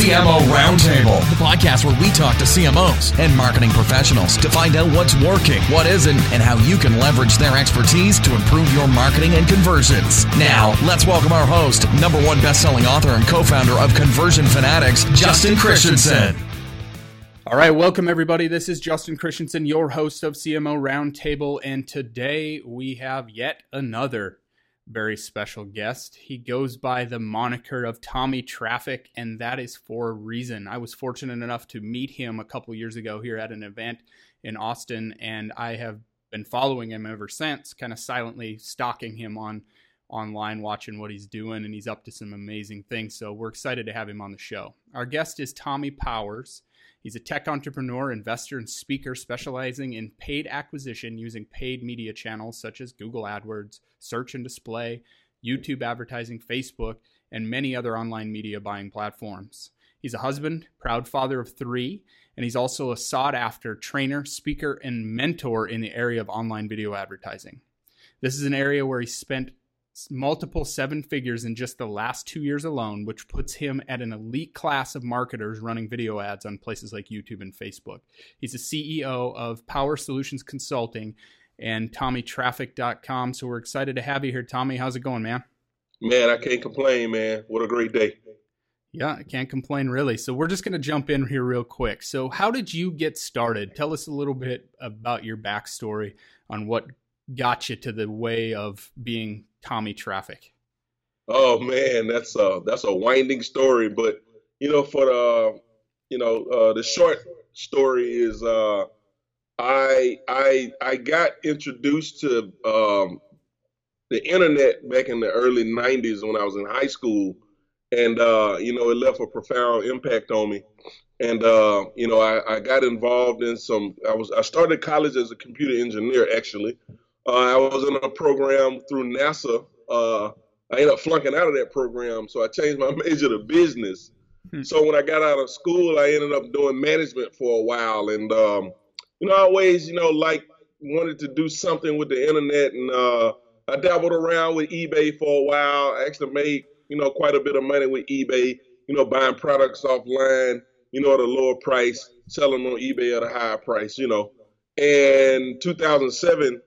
CMO Roundtable, the podcast where we talk to CMOs and marketing professionals to find out what's working, what isn't, and how you can leverage their expertise to improve your marketing and conversions. Now, let's welcome our host, #1 best-selling author and co-founder of Conversion Fanatics, Justin Christensen. All right, welcome everybody. This is Justin Christensen, your host of CMO Roundtable, and today we have yet another very special guest. He goes by the moniker of Tommy Traffic, and that is for a reason. I was fortunate enough to meet him a couple years ago here at an event in Austin, and I have been following him ever since, kind of silently stalking him online, watching what he's doing, and he's up to some amazing things. So we're excited to have him on the show. Our guest is Tommy Powers. He's a tech entrepreneur, investor, and speaker specializing in paid acquisition using paid media channels such as Google AdWords, search and display, YouTube advertising, Facebook, and many other online media buying platforms. He's a husband, proud father of 3, and he's also a sought-after trainer, speaker, and mentor in the area of online video advertising. This is an area where he spent multiple 7 figures in just the last 2 years alone, which puts him at an elite class of marketers running video ads on places like YouTube and Facebook. He's the CEO of Power Solutions Consulting and TommyTraffic.com. So we're excited to have you here, Tommy. How's it going, man? Man, I can't complain, man. What a great day. Yeah, I can't complain, really. So we're just going to jump in here real quick. So how did you get started? Tell us a little bit about your backstory on what got you to the way of being Tommy Traffic. Oh man, that's a winding story, but for the short story is I got introduced to the internet back in the early 90s when I was in high school, and it left a profound impact on me. And I got involved in I started college as a computer engineer actually. I was in a program through NASA. I ended up flunking out of that program, so I changed my major to business. So when I got out of school, I ended up doing management for a while, and I always wanted to do something with the internet, and I dabbled around with eBay for a while. I actually made quite a bit of money with eBay, buying products offline, at a lower price, selling them on eBay at a higher price, And 2007,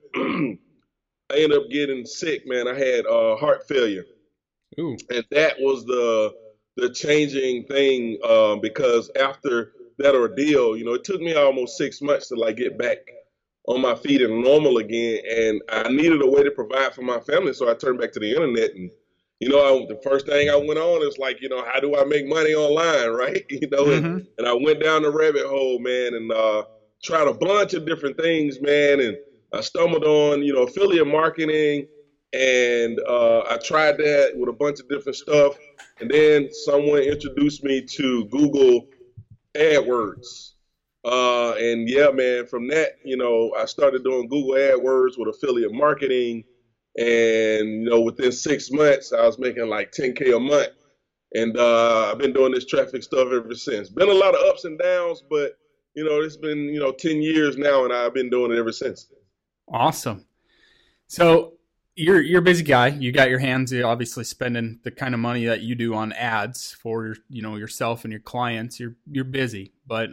I ended up getting sick, man. I had heart failure. Ooh. And that was the changing thing because after that ordeal, it took me almost 6 months to get back on my feet and normal again. And I needed a way to provide for my family, so I turned back to the internet. And the first thing I went on is how do I make money online, right? And I went down the rabbit hole, man, and tried a bunch of different things, man, and I stumbled on, affiliate marketing, and I tried that with a bunch of different stuff, and then someone introduced me to Google AdWords, and yeah, man, from that, I started doing Google AdWords with affiliate marketing, and within 6 months, I was making like $10K a month, and I've been doing this traffic stuff ever since. Been a lot of ups and downs, but it's been, 10 years now, and I've been doing it ever since. Awesome. So you're a busy guy. You got your hands, you're obviously spending the kind of money that you do on ads for, yourself and your clients. You're busy, but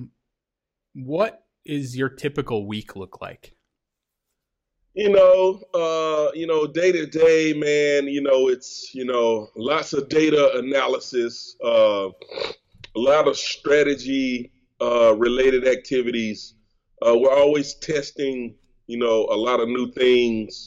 what is your typical week look like? Day to day, man, it's, lots of data analysis, a lot of strategy, related activities. We're always testing, a lot of new things.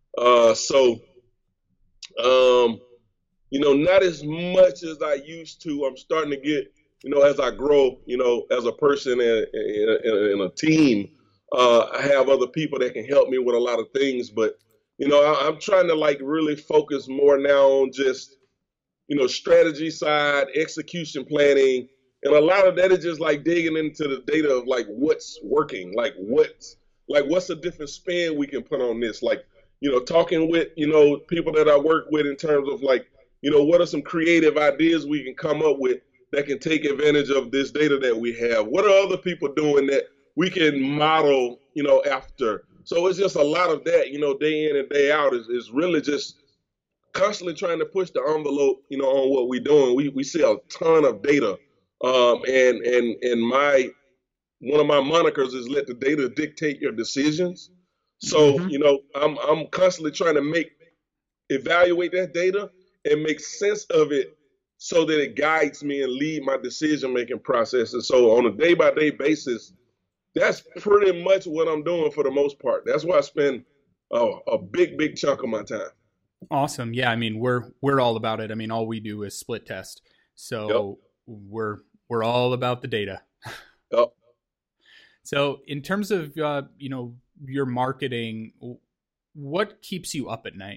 Not as much as I used to. I'm starting to get, as I grow, as a person in a team, I have other people that can help me with a lot of things. But, I'm trying to really focus more now on just, strategy side, execution planning. And a lot of that is just digging into the data of what's working, what's a different spin we can put on this, talking with, people that I work with in terms of what are some creative ideas we can come up with that can take advantage of this data that we have? What are other people doing that we can model, after? So it's just a lot of that, day in and day out is really just constantly trying to push the envelope, on what we're doing. We see a ton of data, and one of my monikers is let the data dictate your decisions. So, I'm constantly trying to evaluate that data and make sense of it so that it guides me and lead my decision-making process. And so on a day-by-day basis, that's pretty much what I'm doing for the most part. That's why I spend a big chunk of my time. Awesome. Yeah, I mean, we're all about it. I mean, all we do is split test. So we're all about the data. Yep. So in terms of, your marketing, what keeps you up at night?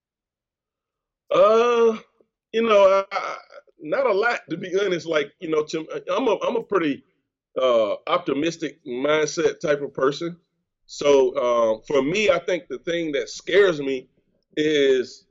Not a lot, to be honest. Like, I'm a pretty optimistic mindset type of person. So for me, I think the thing that scares me is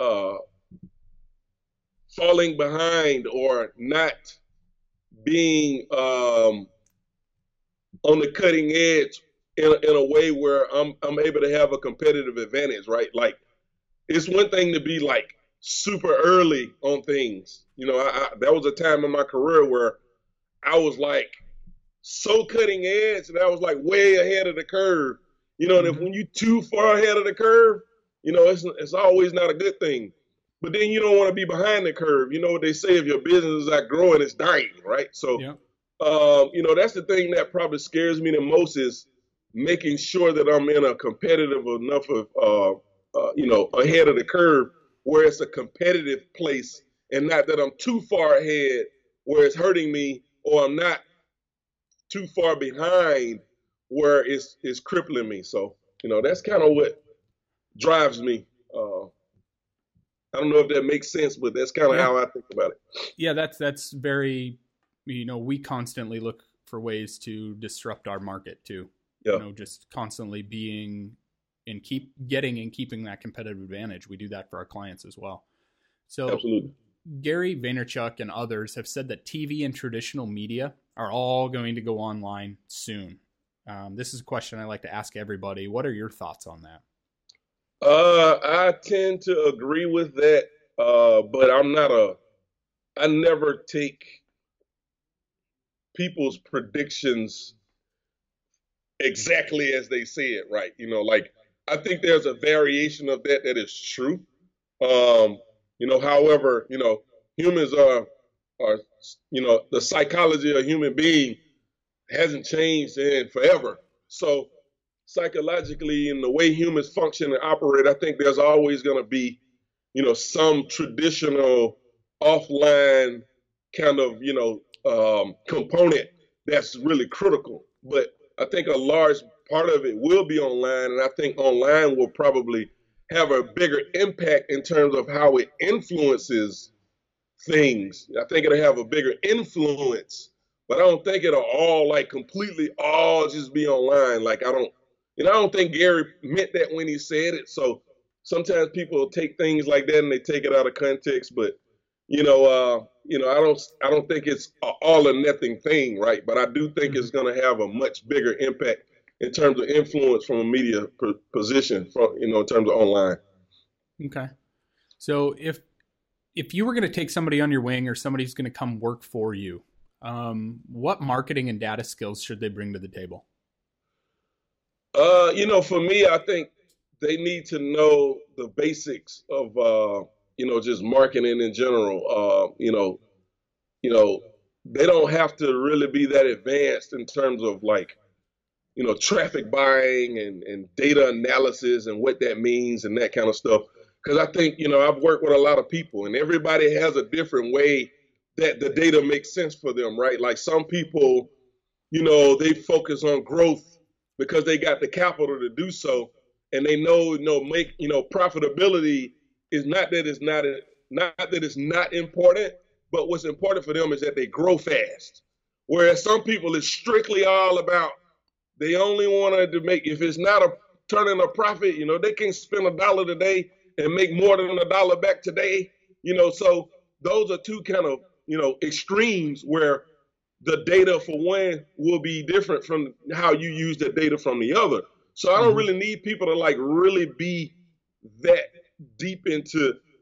falling behind or not being on the cutting edge in a way where I'm able to have a competitive advantage, right? Like, it's one thing to be like super early on things. There was a time in my career where I was like so cutting edge and I was like way ahead of the curve. And if when you're too far ahead of the curve, it's always not a good thing. But then you don't want to be behind the curve. You know what they say, if your business is outgrowing, it's dying, right? So, that's the thing that probably scares me the most, is making sure that I'm in a competitive enough of, ahead of the curve where it's a competitive place, and not that I'm too far ahead where it's hurting me, or I'm not too far behind where it's crippling me. So, that's kind of what drives me. I don't know if that makes sense, but that's kind of how I think about it. Yeah, that's very, we constantly look for ways to disrupt our market too. Yeah. Just constantly being and keeping that competitive advantage. We do that for our clients as well. So absolutely. Gary Vaynerchuk and others have said that TV and traditional media are all going to go online soon. This is a question I like to ask everybody. What are your thoughts on that? I tend to agree with that, but I never take people's predictions exactly as they say it, right? I think there's a variation of that is true. However, humans are, the psychology of a human being hasn't changed in forever. So psychologically, in the way humans function and operate, I think there's always going to be, some traditional offline kind of, component that's really critical. But I think a large part of it will be online, and I think online will probably have a bigger impact in terms of how it influences things. I think it'll have a bigger influence, but I don't think it'll all completely all just be online. I don't think Gary meant that when he said it. So sometimes people take things like that and they take it out of context. But I don't think it's an all or nothing thing, right? But I do think it's going to have a much bigger impact in terms of influence from a media position, in terms of online. Okay. So if you were going to take somebody on your wing, or somebody's going to come work for you, what marketing and data skills should they bring to the table? For me, I think they need to know the basics of, just marketing in general. They don't have to really be that advanced in terms of traffic buying and data analysis and what that means and that kind of stuff. Because I think, I've worked with a lot of people, and everybody has a different way that the data makes sense for them, right? Like some people, they focus on growth because they got the capital to do so, and they know, profitability is not that it's not important, but what's important for them is that they grow fast. Whereas some people, it's strictly all about, they only wanted to make, if it's not turning a profit, they can spend $1 today and make more than $1 back today. So those are two kind of, extremes where the data for one will be different from how you use the data from the other. So I don't really need people to really be that deep into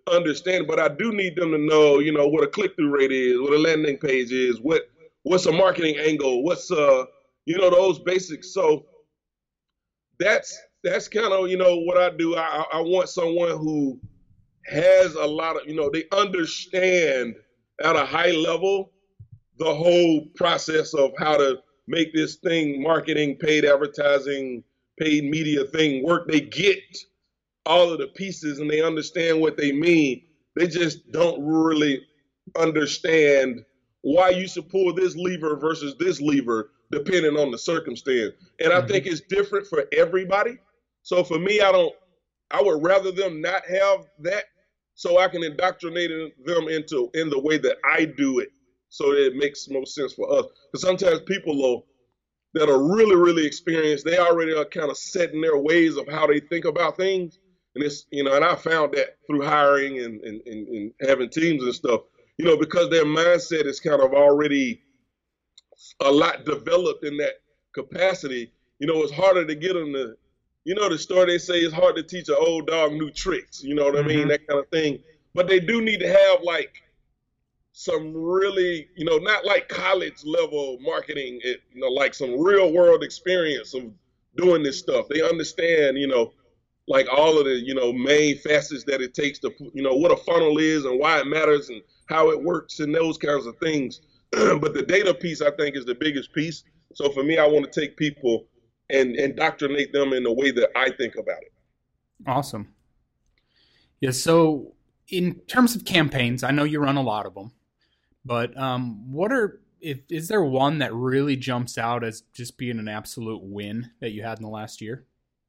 understand, but I do need them to know, what a click-through rate is, what a landing page is, what's a marketing angle, what's those basics. So that's kind of what I do. I want someone who has a lot of they understand at a high level the whole process of how to make this thing, marketing, paid advertising, paid media thing work. They get all of the pieces and they understand what they mean. They just don't really understand why you should pull this lever versus this lever depending on the circumstance. And I think it's different for everybody. So for me, I would rather them not have that so I can indoctrinate them in the way that I do it so that it makes most sense for us. Because sometimes people that are really, really experienced, they already are kind of set in their ways of how they think about things. And it's, and I found that through hiring and having teams and stuff, because their mindset is kind of already a lot developed in that capacity, it's harder to get them to, the story they say it's hard to teach an old dog new tricks, you know what I mean? That kind of thing. But they do need to have like some really, not like college level marketing, like some real world experience of doing this stuff. They understand, like all of the, main facets that it takes to, what a funnel is and why it matters and how it works and those kinds of things. But the data piece, I think, is the biggest piece. So for me, I want to take people and indoctrinate them in the way that I think about it. Awesome. Yeah. So in terms of campaigns, I know you run a lot of them, but is there one that really jumps out as just being an absolute win that you had in the last year?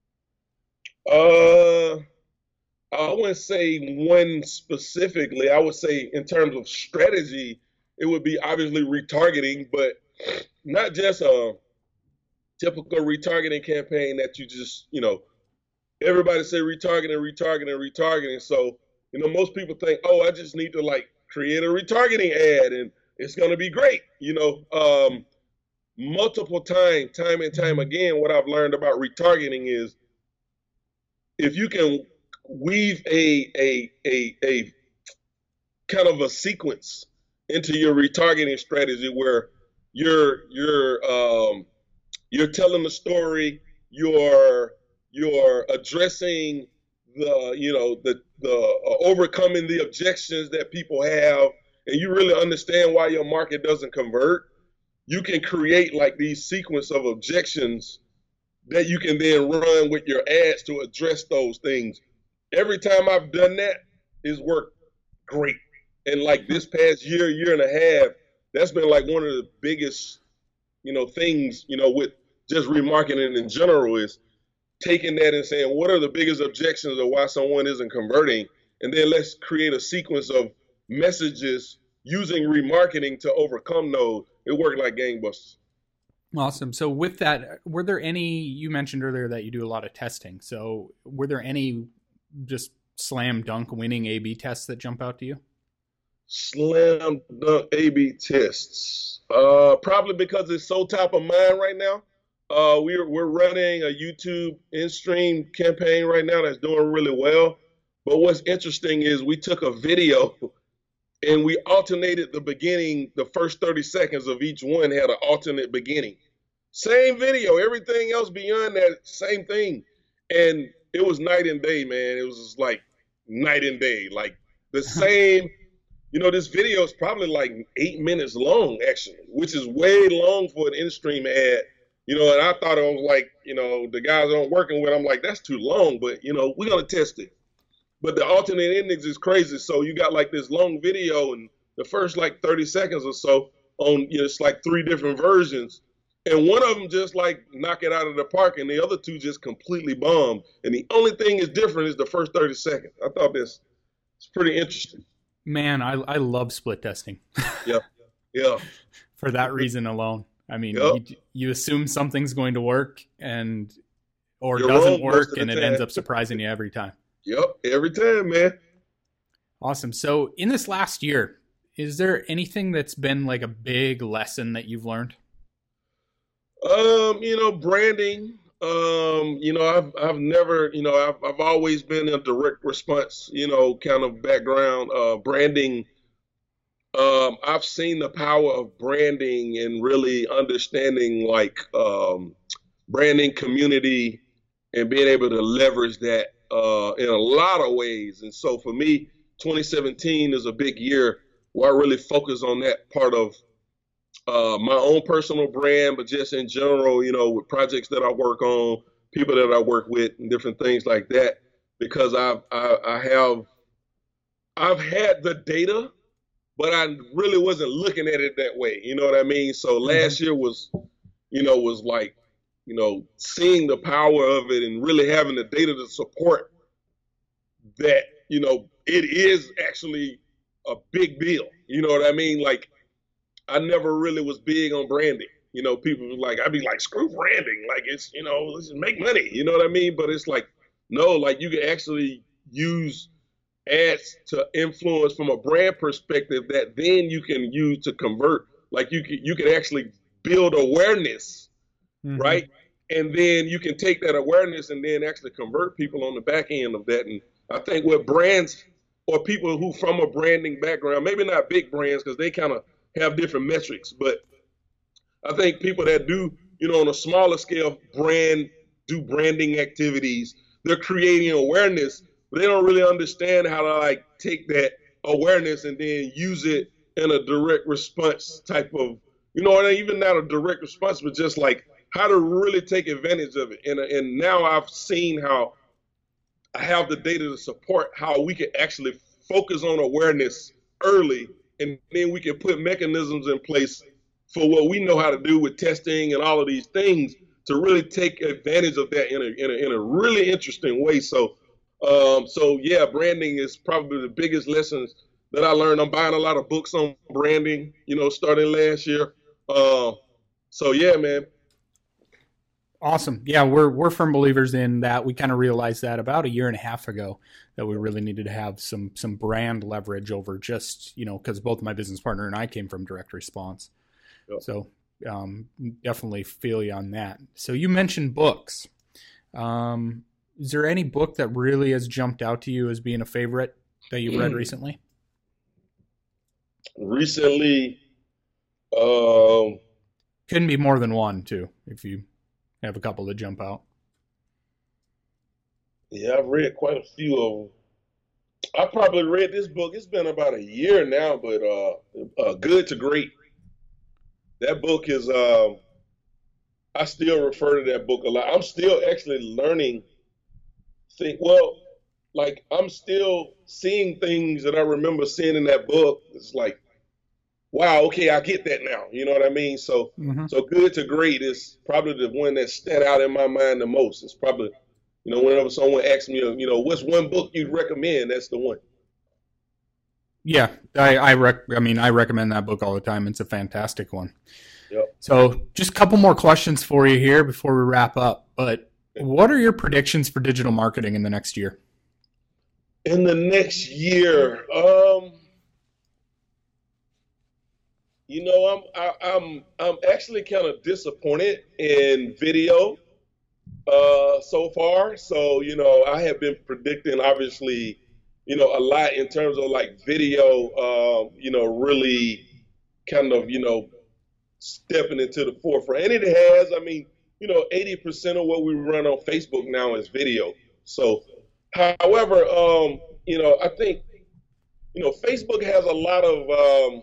I wouldn't say one specifically. I would say in terms of strategy, it would be obviously retargeting, but not just a typical retargeting campaign that you just, everybody say retargeting. So, most people think, oh, I just need to like create a retargeting ad and it's going to be great. Multiple time and time again, what I've learned about retargeting is if you can weave a kind of a sequence into your retargeting strategy where you're telling the story, you're addressing the overcoming the objections that people have, and you really understand why your market doesn't convert, you can create like these sequence of objections that you can then run with your ads to address those things. Every time I've done that, it's worked great. And like this past year and a half, that's been like one of the biggest, things, with just remarketing in general is taking that and saying, what are the biggest objections of why someone isn't converting? And then let's create a sequence of messages using remarketing to overcome those. It worked like gangbusters. Awesome. So with that, were there any, you mentioned earlier that you do a lot of testing. So were there any just slam dunk winning A/B tests that jump out to you? Slam dunk A/B tests. Probably because it's so top of mind right now. We're running a YouTube in-stream campaign right now that's doing really well. But what's interesting is we took a video and we alternated the beginning. The first 30 seconds of each one had an alternate beginning. Same video, everything else beyond that, same thing. And it was night and day, man. It was just like night and day, like the same. This video is probably like 8 minutes long, actually, which is way long for an in-stream ad. And I thought it was like, the guys I'm working with, I'm like, that's too long, but, we're going to test it. But the alternate endings is crazy. So you got like this long video and the first like 30 seconds or so on, it's like 3 different versions. And one of them just like knock it out of the park and the other 2 just completely bomb. And the only thing is different is the first 30 seconds. I thought it's pretty interesting. Man, I love split testing. Yeah. For that reason alone. I mean, you assume something's going to work or doesn't work, and it ends up surprising you every time. Yep, every time, man. Awesome. So in this last year, is there anything that's been like a big lesson that you've learned? Branding. I've never, I've always been a direct response, kind of background. Branding. I've seen the power of branding and really understanding like branding community and being able to leverage that in a lot of ways. And so for me, 2017 is a big year where I really focus on that part of my own personal brand, but just in general, with projects that I work on, people that I work with, and different things like that. Because I've had the data, but I really wasn't looking at it that way. You know what I mean? So last year was like, seeing the power of it and really having the data to support that, it is actually a big deal. You know what I mean? Like, I never really was big on branding. People were like, I'd be like, screw branding. Like, it's, let's just make money. You know what I mean? But it's like, no, like you can actually use ads to influence from a brand perspective that then you can use to convert. Like you can actually build awareness, right? And then you can take that awareness and then actually convert people on the back end of that. And I think with brands or people who from a branding background, maybe not big brands because they kind of have different metrics, but I think people that do, on a smaller scale do branding activities, they're creating awareness, but they don't really understand how to like take that awareness and then use it in a direct response type of, and even not a direct response, but just like how to really take advantage of it. And now I've seen how I have the data to support how we can actually focus on awareness early, and then we can put mechanisms in place for what we know how to do with testing and all of these things to really take advantage of that in a really interesting way. So yeah, branding is probably the biggest lessons that I learned. I'm buying a lot of books on branding, starting last year. So yeah, man. Awesome. Yeah, we're firm believers in that. We kind of realized that about a year and a half ago that we really needed to have some brand leverage over just, because both my business partner and I came from direct response. Yep. So definitely feel you on that. So you mentioned books. Is there any book that really has jumped out to you as being a favorite that you've read recently? Recently, couldn't be more than one too, if you have a couple that jump out. Yeah, I've read quite a few of them. I probably read this book. It's been about a year now, but Good to Great. That book is, I still refer to that book a lot. I'm still actually learning I'm still seeing things that I remember seeing in that book. It's like, wow, okay, I get that now. You know what I mean? So, So Good to Great is probably the one that stand out in my mind the most. It's probably, whenever someone asks me, what's one book you'd recommend, that's the one. Yeah, I recommend that book all the time. It's a fantastic one. Yep. So just a couple more questions for you here before we wrap up. But what are your predictions for digital marketing in the next year? In the next year, I'm actually kind of disappointed in video so far. So, I have been predicting obviously, a lot in terms of like video, really kind of, stepping into the forefront. And it has, 80% of what we run on Facebook now is video. So, however, I think, Facebook has a lot of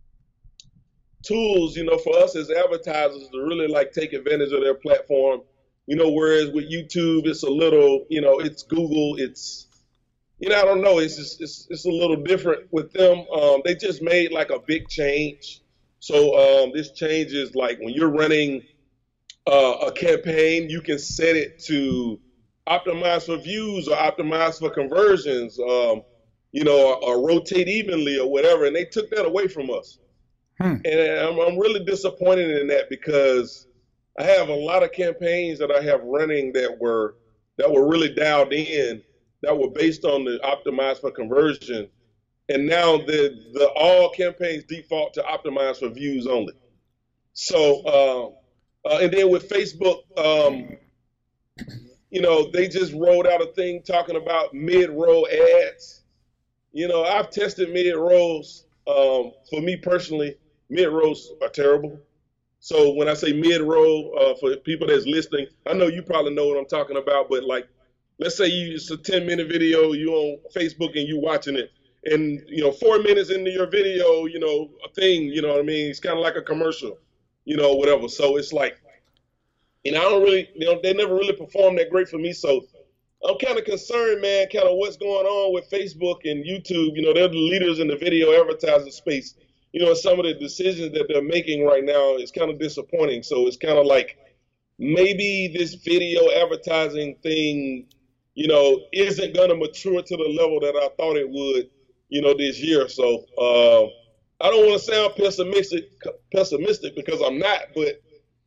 tools, for us as advertisers to really like take advantage of their platform, whereas with YouTube, it's a little, it's Google, it's, I don't know, it's a little different with them. They just made like a big change. So this change is like when you're running a campaign, you can set it to optimize for views or optimize for conversions, or rotate evenly or whatever. And they took that away from us. And I'm really disappointed in that because I have a lot of campaigns that I have running that were really dialed in, that were based on the optimize for conversion. And now the all campaigns default to optimize for views only. So, and then with Facebook, they just rolled out a thing talking about mid-roll ads. I've tested mid-rolls. For me personally, mid-rolls are terrible. So when I say mid-roll, for people that's listening, I know you probably know what I'm talking about, but like, let's say it's a 10-minute video, you on Facebook and you watching it, and 4 minutes into your video, a thing, what I mean? It's kind of like a commercial, whatever. So it's like, I don't really, they never really performed that great for me. So I'm kind of concerned, man, kind of what's going on with Facebook and YouTube. They're the leaders in the video advertising space. Some of the decisions that they're making right now is kind of disappointing. So it's kind of like maybe this video advertising thing, isn't going to mature to the level that I thought it would, this year. So I don't want to sound pessimistic because I'm not, but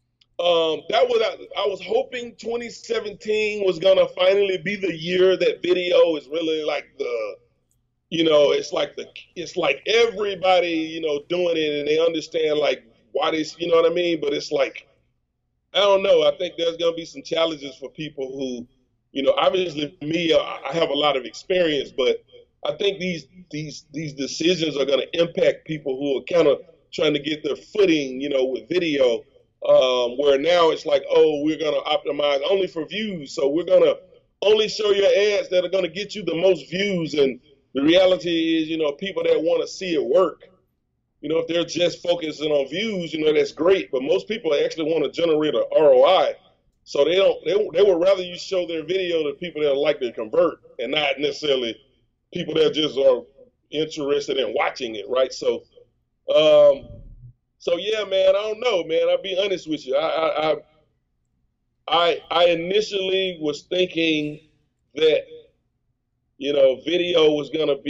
I was hoping 2017 was going to finally be the year that video is really like it's like everybody, doing it, and they understand like why this, you know what I mean? But it's like, I don't know. I think there's going to be some challenges for people who, obviously me, I have a lot of experience, but I think these decisions are going to impact people who are kind of trying to get their footing, with video, where now it's like, oh, we're going to optimize only for views. So we're going to only show your ads that are going to get you the most views. And the reality is, people that want to see it work, if they're just focusing on views, that's great. But most people actually want to generate an ROI. So they would rather you show their video to people that like to convert and not necessarily people that just are interested in watching it, right? So, yeah, man, I don't know, man. I'll be honest with you. I initially was thinking that, video was gonna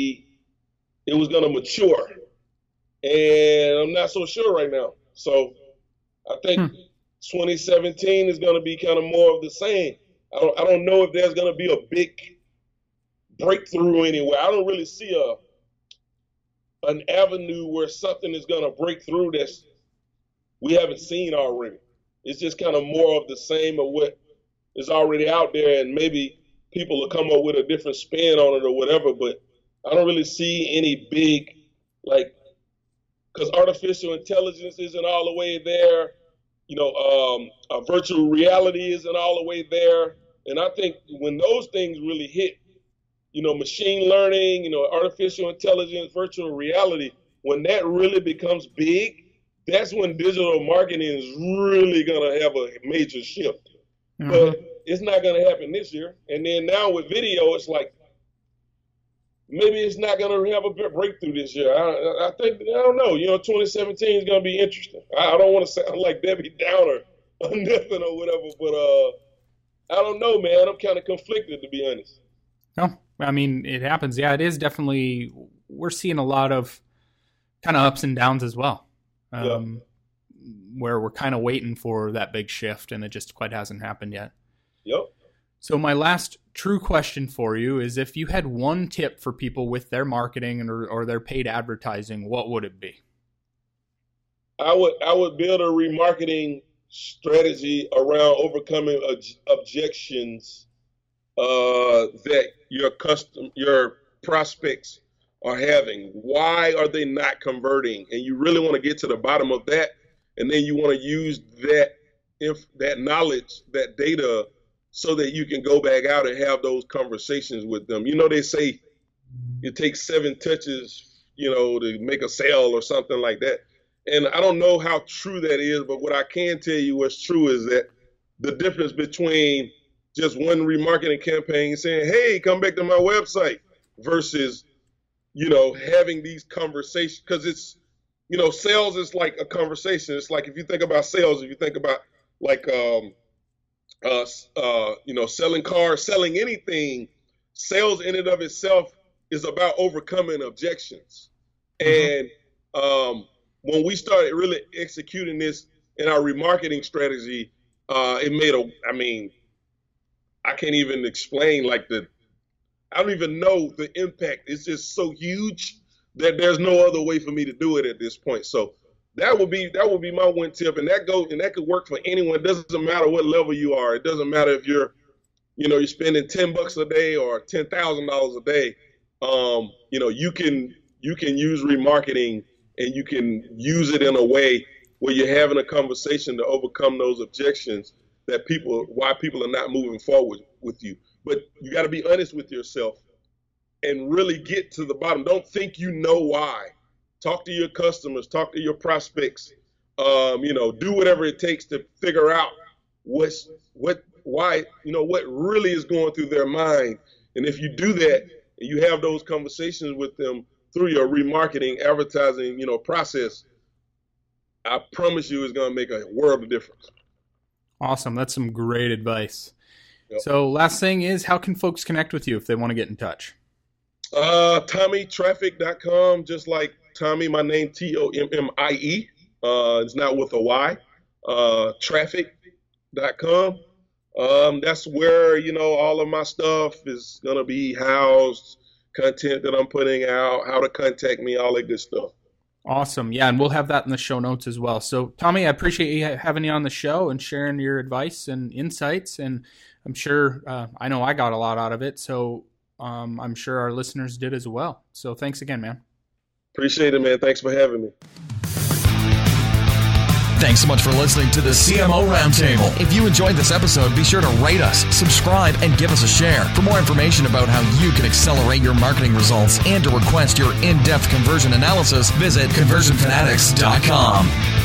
mature, and I'm not so sure right now. So I think 2017 is gonna be kind of more of the same. I don't know if there's gonna be a big breakthrough anywhere. I don't really see an avenue where something is going to break through that we haven't seen already. It's just kind of more of the same of what is already out there, and maybe people will come up with a different spin on it or whatever, but I don't really see any big, because artificial intelligence isn't all the way there, virtual reality isn't all the way there, and I think when those things really hit, machine learning, artificial intelligence, virtual reality, when that really becomes big, that's when digital marketing is really going to have a major shift. Mm-hmm. But it's not going to happen this year. And then now with video, it's like, maybe it's not going to have a big breakthrough this year. I don't know. 2017 is going to be interesting. I don't want to sound like Debbie Downer or nothing or whatever, but I don't know, man. I'm kind of conflicted, to be honest. No, I mean, it happens. Yeah, it is definitely, we're seeing a lot of kind of ups and downs as well, where we're kind of waiting for that big shift, and it just quite hasn't happened yet. Yep. So my last true question for you is, if you had one tip for people with their marketing or their paid advertising, what would it be? I would build a remarketing strategy around overcoming objections that your prospects are having. Why are they not converting? And you really want to get to the bottom of that, and then you want to use that knowledge, that data, so that you can go back out and have those conversations with them. They say it takes 7 touches, to make a sale or something like that. And I don't know how true that is, but what I can tell you what's true is that the difference between just one remarketing campaign saying, hey, come back to my website, versus, having these conversations, because it's, sales is like a conversation. It's like, if you think about sales, if you think about selling cars, selling anything, sales in and of itself is about overcoming objections. Mm-hmm. And when we started really executing this in our remarketing strategy, it made I can't even explain I don't even know the impact. It's just so huge that there's no other way for me to do it at this point. So That would be my one tip, and that could work for anyone. It doesn't matter what level you are. It doesn't matter if you're spending $10 a day or $10,000 a day. You can use remarketing, and you can use it in a way where you're having a conversation to overcome those objections why people are not moving forward with you. But you got to be honest with yourself and really get to the bottom. Don't think you know why. Talk to your customers, talk to your prospects, do whatever it takes to figure out what really is going through their mind. And if you do that, and you have those conversations with them through your remarketing, advertising, process, I promise you it's going to make a world of difference. Awesome. That's some great advice. Yep. So last thing is, how can folks connect with you if they want to get in touch? TommyTraffic.com, just like Tommy, my name, Tommie. It's not with a Y. Traffic.com. That's where, all of my stuff is going to be housed, content that I'm putting out, how to contact me, all that good stuff. Awesome. Yeah, and we'll have that in the show notes as well. So, Tommy, I appreciate you having you on the show and sharing your advice and insights. And I'm sure, I know I got a lot out of it. So I'm sure our listeners did as well. So thanks again, man. Appreciate it, man. Thanks for having me. Thanks so much for listening to the CMO Roundtable. If you enjoyed this episode, be sure to rate us, subscribe, and give us a share. For more information about how you can accelerate your marketing results and to request your in-depth conversion analysis, visit conversionfanatics.com.